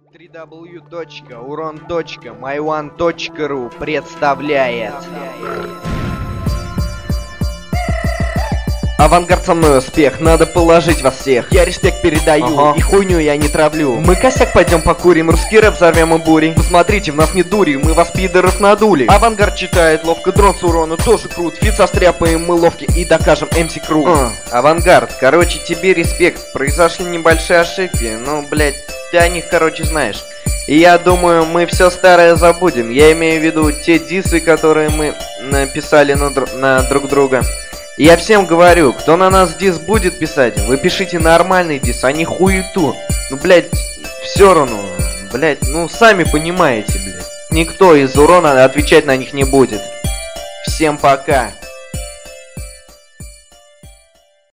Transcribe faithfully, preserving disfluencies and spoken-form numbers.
дабл ю дабл ю дабл ю точка урон точка май ван точка ру представляет Авангард, со мной успех, надо положить вас всех. Я респект передаю, ага. И хуйню я не травлю. Мы косяк пойдем покурим, русский рэп взорвем и бури. Посмотрите, в нас не дури, мы вас пидоров надули. Авангард читает ловко, дрон с урона тоже крут. Фит состряпаем мы ловки и докажем эм си Кру. uh. Авангард, короче, тебе респект. Произошли небольшие ошибки, ну, блять, ты о них, короче, знаешь. И я думаю, мы все старое забудем. Я имею в виду те дисы, которые мы написали на, др на друг друга. Я всем говорю, кто на нас дис будет писать, вы пишите нормальный дис, а не хуету. Ну, блядь, все равно, блядь, ну, сами понимаете, блядь. Никто из урона отвечать на них не будет. Всем пока.